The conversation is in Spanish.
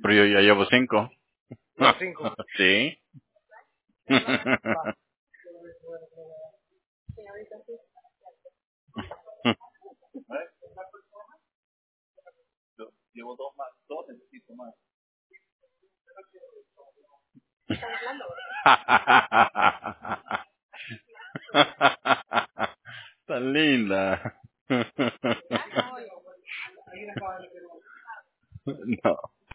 Pero yo ya llevo 5. No, 5. Sí. Llevo dos necesito más. Tan linda.